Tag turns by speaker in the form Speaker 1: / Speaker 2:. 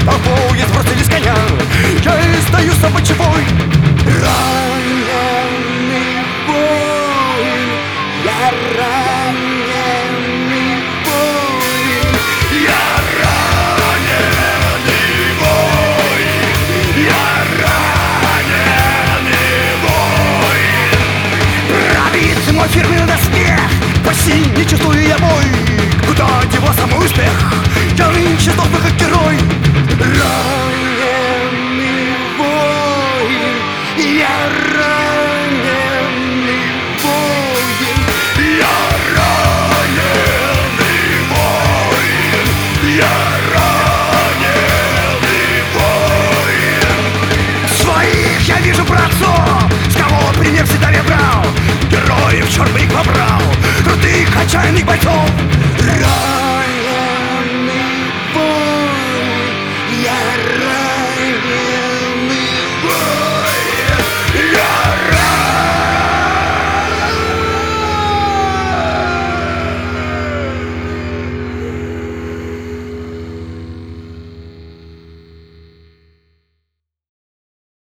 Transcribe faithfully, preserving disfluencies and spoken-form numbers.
Speaker 1: толпой сбросили с коня. Я и стою собачевой. Раненый воин, я раненый воин, я раненый воин, я раненый воин. Пробит мой фирменный доспех, почти не чувствую я бой. Куда девался мой успех? Я нынче сдохну как герой. Раненый